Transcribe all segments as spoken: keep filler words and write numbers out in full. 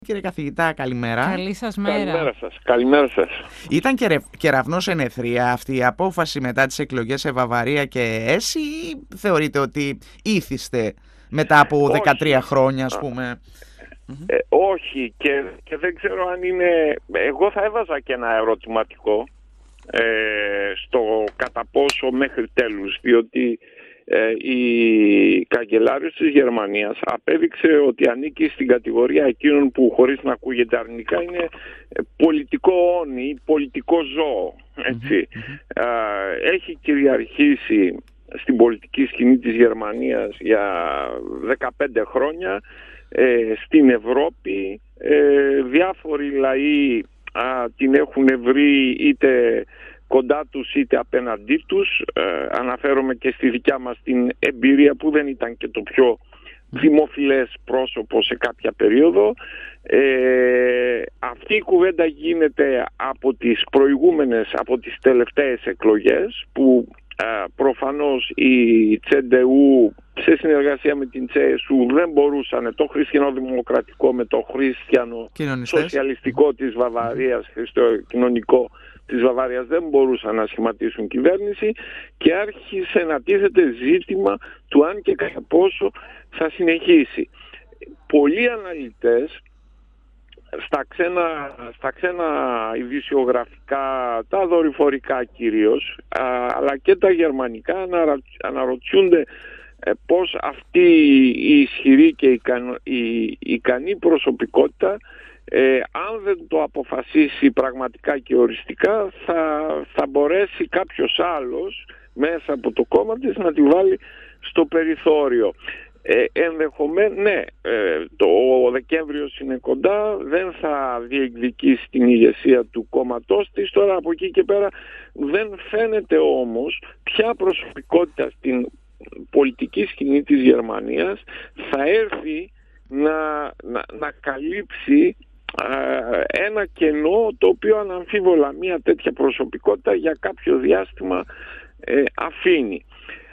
Κύριε καθηγητά, καλημέρα. Καλή σας μέρα. Καλημέρα σας. Καλημέρα σας. Ήταν κεραυνός ενεθρία αυτή η απόφαση μετά τις εκλογές σε Βαβαρία και ΕΣΥ, ή θεωρείτε ότι ήθιστε μετά από δεκατρία όχι. χρόνια, ας πούμε? Ε, όχι και, και δεν ξέρω αν είναι... Εγώ θα έβαζα και ένα ερωτηματικό ε, στο κατά πόσο μέχρι τέλους, διότι ε, η καγκελάριος της Γερμανίας απέδειξε ότι ανήκει στην κατηγορία εκείνων που, χωρίς να ακούγεται αρνητικά, είναι πολιτικό όνει, πολιτικό ζώο, έτσι. Mm-hmm. Ε, έχει κυριαρχήσει στην πολιτική σκηνή της Γερμανίας για δεκαπέντε χρόνια. Ε, στην Ευρώπη ε, διάφοροι λαοί α, την έχουν βρει είτε κοντά τους είτε απέναντί τους. Ε, αναφέρομαι και στη δικιά μας την εμπειρία, που δεν ήταν και το πιο δημοφιλές πρόσωπο σε κάποια περίοδο. Ε, αυτή η κουβέντα γίνεται από τις προηγούμενες, από τις τελευταίες εκλογές, που Uh, προφανώς η Τσεντεού σε συνεργασία με την Τσέσου δεν μπορούσαν, το χριστιανοδημοκρατικό με το χριστιανο σοσιαλιστικό της Βαβαρίας, χριστιανοκοινωνικό της Βαβαρίας, δεν μπορούσαν να σχηματίσουν κυβέρνηση, και άρχισε να τίθεται ζήτημα του αν και κατά πόσο θα συνεχίσει. Πολλοί αναλυτές στα ξένα, στα ξένα ειδησιογραφικά, τα δορυφορικά κυρίως, α, αλλά και τα γερμανικά, αναρα, αναρωτιούνται ε, πώς αυτή η ισχυρή και ικανο, η, η ικανή προσωπικότητα, ε, αν δεν το αποφασίσει πραγματικά και οριστικά, θα, θα μπορέσει κάποιος άλλος μέσα από το κόμμα της να τη βάλει στο περιθώριο. Ε, ενδεχομένως, ναι, ε, το ο Δεκέμβριος είναι κοντά, δεν θα διεκδικήσει την ηγεσία του κόμματός της. Τώρα από εκεί και πέρα δεν φαίνεται όμως ποια προσωπικότητα στην πολιτική σκηνή της Γερμανίας θα έρθει να, να, να καλύψει α, ένα κενό το οποίο αναμφίβολα μια τέτοια προσωπικότητα για κάποιο διάστημα ε, αφήνει.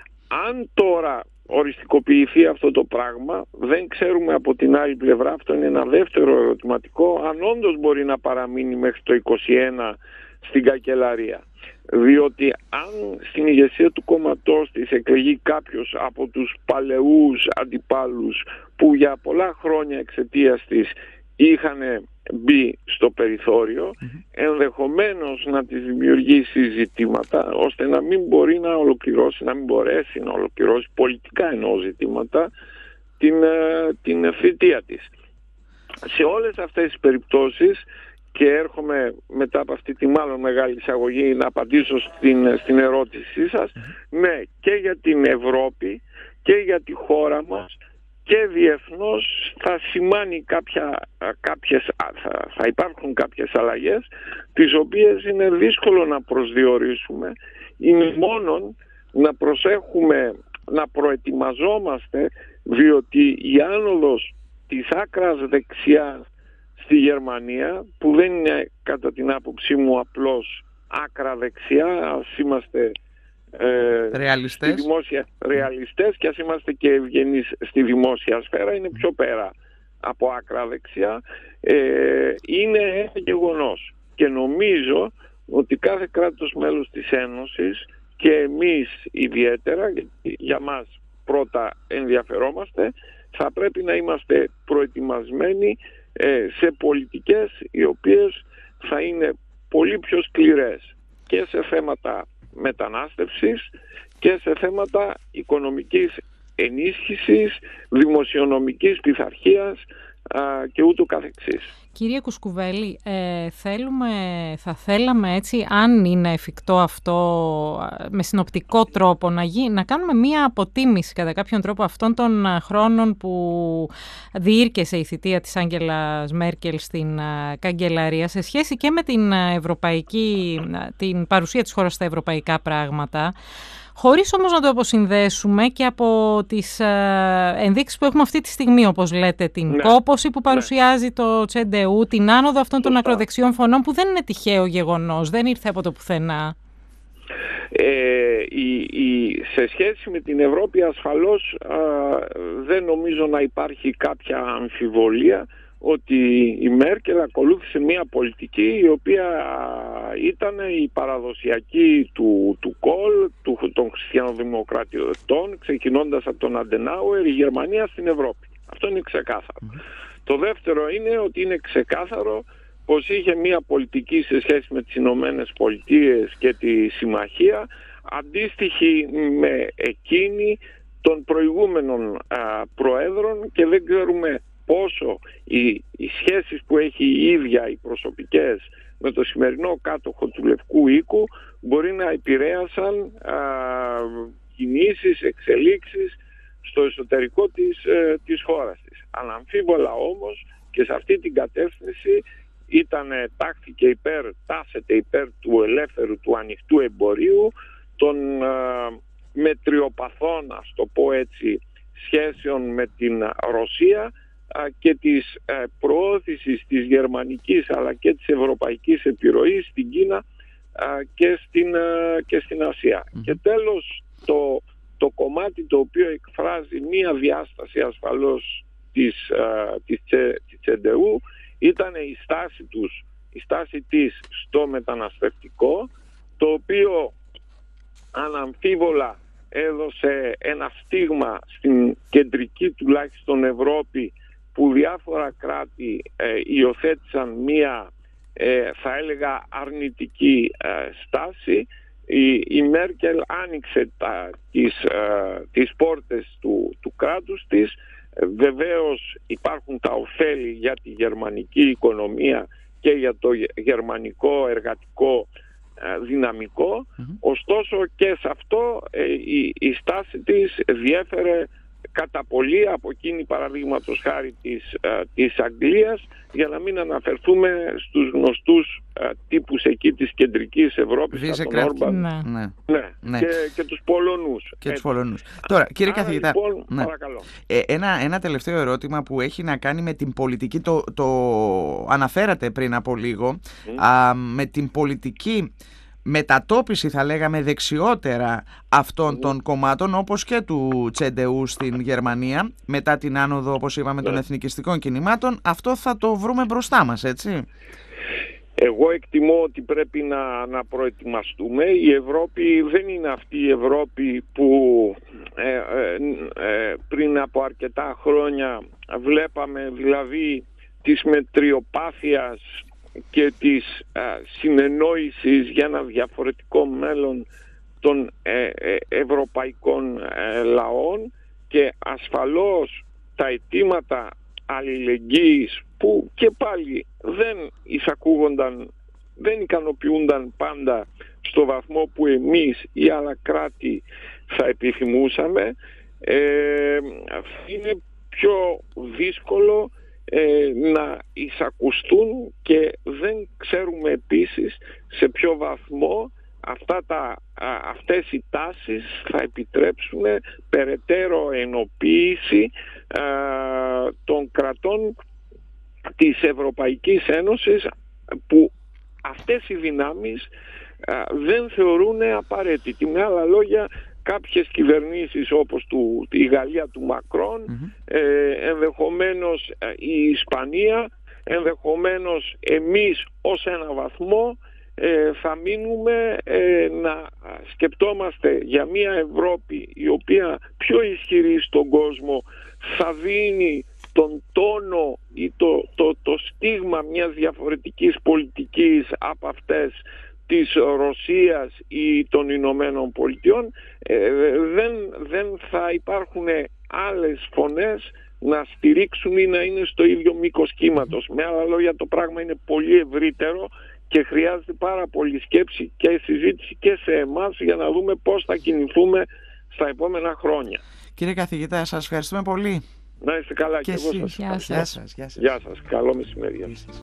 Αν τώρα οριστικοποιηθεί αυτό το πράγμα, δεν ξέρουμε από την άλλη πλευρά, αυτό είναι ένα δεύτερο ερωτηματικό, αν όντως μπορεί να παραμείνει μέχρι το είκοσι ένα στην καγκελαρία. Διότι αν στην ηγεσία του κόμματός της εκλεγεί κάποιος από τους παλαιούς αντιπάλους που για πολλά χρόνια εξαιτίας της είχαν μπει στο περιθώριο, mm-hmm. ενδεχομένως να της δημιουργήσει ζητήματα, ώστε να μην μπορεί να ολοκληρώσει, να μην μπορέσει να ολοκληρώσει πολιτικά εννοώ ζητήματα, την, την θητεία της. Σε όλες αυτές τις περιπτώσεις, και έρχομαι μετά από αυτή τη μάλλον μεγάλη εισαγωγή να απαντήσω στην, στην ερώτησή σας, mm-hmm. ναι, και για την Ευρώπη και για τη χώρα μας και διεθνώς θα σημάνει κάποια, κάποιες, θα, θα υπάρχουν κάποιες αλλαγές, τις οποίες είναι δύσκολο να προσδιορίσουμε. Είναι μόνον να προσέχουμε, να προετοιμαζόμαστε, διότι η άνοδος της άκρας δεξιά στη Γερμανία, που δεν είναι κατά την άποψή μου απλώς άκρα δεξιά, ας είμαστε Ε, ρεαλιστές. Στη δημόσια, ρεαλιστές, και ας είμαστε και ευγενείς στη δημόσια σφαίρα, είναι πιο πέρα από άκρα δεξιά. ε, είναι ένα γεγονός, και νομίζω ότι κάθε κράτος μέλος της Ένωσης, και εμείς ιδιαίτερα, γιατί για μας πρώτα ενδιαφερόμαστε, θα πρέπει να είμαστε προετοιμασμένοι ε, σε πολιτικές οι οποίες θα είναι πολύ πιο σκληρές και σε θέματα μετανάστευσης και σε θέματα οικονομικής ενίσχυσης, δημοσιονομικής πειθαρχίας α, και ούτω καθεξής. Κύριε Κουσκουβέλη, ε, θέλουμε, θα θέλαμε έτσι, αν είναι εφικτό αυτό, με συνοπτικό τρόπο, να, γι, να κάνουμε μία αποτίμηση κατά κάποιον τρόπο αυτών των χρόνων που διήρκεσε η θητεία της Άγγελας Μέρκελ στην καγκελαρία, σε σχέση και με την, ευρωπαϊκή, την παρουσία της χώρας στα ευρωπαϊκά πράγματα, χωρίς όμως να το αποσυνδέσουμε και από τις ε, ενδείξεις που έχουμε αυτή τη στιγμή, όπως λέτε, την ναι. κόπωση που παρουσιάζει ναι. το Τσεντεού, την άνοδο αυτών των ακροδεξιών φωνών, που δεν είναι τυχαίο γεγονός, δεν ήρθε από το πουθενά. Ε, η, η, σε σχέση με την Ευρώπη ασφαλώς α, δεν νομίζω να υπάρχει κάποια αμφιβολία ότι η Μέρκελ ακολούθησε μια πολιτική η οποία ήταν η παραδοσιακή του, του Κολ, του, των χριστιανοδημοκρατών, ξεκινώντας από τον Αντενάουερ, η Γερμανία στην Ευρώπη. Αυτό είναι ξεκάθαρο. Mm-hmm. Το δεύτερο είναι ότι είναι ξεκάθαρο πως είχε μια πολιτική σε σχέση με τις Ηνωμένες Πολιτείες και τη Συμμαχία αντίστοιχη με εκείνη των προηγούμενων α, προέδρων, και δεν ξέρουμε πόσο οι, οι σχέσεις που έχει η ίδια οι προσωπικές με το σημερινό κάτοχο του Λευκού Οίκου μπορεί να επηρέασαν α, κινήσεις, εξελίξεις στο εσωτερικό της, ε, της χώρας της. Αναμφίβολα όμως και σε αυτή την κατεύθυνση ήταν, τάχθηκε υπέρ, τάσεται υπέρ του ελεύθερου, του ανοιχτού εμπορίου, των ε, μετριοπαθών, ας το πω έτσι, σχέσεων με την Ρωσία ε, και της ε, προώθησης της γερμανικής αλλά και της ευρωπαϊκής επιρροής στην Κίνα ε, και, στην, ε, και στην Ασία. Mm. Και τέλος, το, το κομμάτι το οποίο εκφράζει μία διάσταση ασφαλώς της, ε, της, της τσεντεού ήταν η στάση τους, η στάση της στο μεταναστευτικό, το οποίο αναμφίβολα έδωσε ένα στίγμα στην κεντρική τουλάχιστον Ευρώπη, που διάφορα κράτη ε, υιοθέτησαν μία ε, θα έλεγα αρνητική ε, στάση. Η, η Μέρκελ άνοιξε τα, τις, ε, τις πόρτες του, του κράτους της. Βεβαίως υπάρχουν τα ωφέλη για τη γερμανική οικονομία και για το γερμανικό εργατικό δυναμικό, mm-hmm. ωστόσο και σε αυτό η, η στάση της διέφερε κατά πολύ από εκείνη παραδείγματος χάρη της, της Αγγλίας, για να μην αναφερθούμε στους γνωστούς τύπους εκεί της κεντρικής Ευρώπης, σαν τον Όρμπαν, ναι. Ναι. Ναι. Ναι. Και, και τους Πολωνούς. Και τους Πολωνούς. Τώρα, κύριε Άρα, καθηγητά, λοιπόν, ναι. παρακαλώ. Ε, ένα, ένα τελευταίο ερώτημα που έχει να κάνει με την πολιτική, το, το αναφέρατε πριν από λίγο, mm. α, με την πολιτική μετατόπιση, θα λέγαμε, δεξιότερα αυτών mm. των κομμάτων, όπως και του τσεντεού στην Γερμανία, μετά την άνοδο, όπως είπαμε, των mm. εθνικιστικών κινημάτων. Αυτό θα το βρούμε μπροστά μας, έτσι? Εγώ εκτιμώ ότι πρέπει να, να προετοιμαστούμε. Η Ευρώπη δεν είναι αυτή η Ευρώπη που ε, ε, ε, πριν από αρκετά χρόνια βλέπαμε, δηλαδή της μετριοπάθειας και της ε, συνεννόησης για ένα διαφορετικό μέλλον των ε, ε, ευρωπαϊκών ε, λαών, και ασφαλώς τα αιτήματα αλληλεγγύης που και πάλι δεν εισακούγονταν, δεν ικανοποιούνταν πάντα στο βαθμό που εμείς ή άλλα κράτη θα επιθυμούσαμε, ε, είναι πιο δύσκολο ε, να εισακουστούν, και δεν ξέρουμε επίσης σε ποιο βαθμό αυτά τα, αυτές οι τάσεις θα επιτρέψουν περαιτέρω ενοποίηση α, των κρατών της Ευρωπαϊκής Ένωσης, που αυτές οι δυνάμεις α, δεν θεωρούν απαραίτητη. Με άλλα λόγια, κάποιες κυβερνήσεις όπως του, η Γαλλία του Μακρόν, mm-hmm. ε, ενδεχομένως η Ισπανία, ενδεχομένως εμείς ως ένα βαθμό, ε, θα μείνουμε ε, να σκεπτόμαστε για μια Ευρώπη η οποία πιο ισχυρή στον κόσμο θα δίνει τον τόνο ή το, το, το στίγμα μιας διαφορετικής πολιτικής από αυτές της Ρωσίας ή των Ηνωμένων Πολιτειών. Ε, δεν, δεν θα υπάρχουν άλλες φωνές να στηρίξουν ή να είναι στο ίδιο μήκος κύματος. Με άλλα λόγια, το πράγμα είναι πολύ ευρύτερο και χρειάζεται πάρα πολύ σκέψη και συζήτηση και σε εμάς για να δούμε πώς θα κινηθούμε στα επόμενα χρόνια. Κύριε καθηγητά, σας ευχαριστούμε πολύ. Να είστε καλά και, και εγώ σας ευχαριστώ. Γεια σας. Γεια σας. Γεια σας. Καλό μεσημέρι.